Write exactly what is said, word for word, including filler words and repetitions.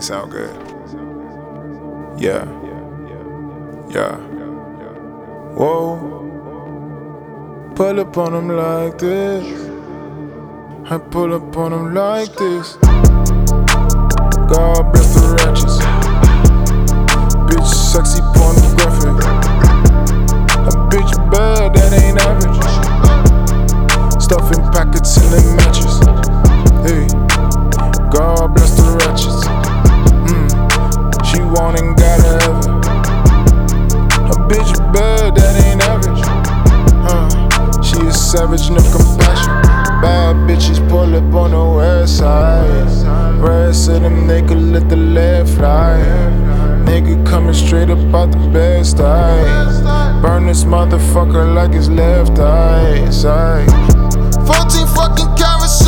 It sound good. Yeah. Yeah. Whoa. Pull up on them like this. I pull up on them like this. God bless the righteous. Bitch sexy pornographic. A bitch bad, that ain't average. Stuffing packets in the matches. Hey, God bless the righteous. Mm, she want and gotta have it. A bitch bad, that ain't average. Uh, she is savage, no compassion. Bad bitches pull up on the west side. Rest of them nigga let the lead fly. Nigga coming straight up out the best eye. Burn this motherfucker like his left eye. Side. fourteen fucking carats.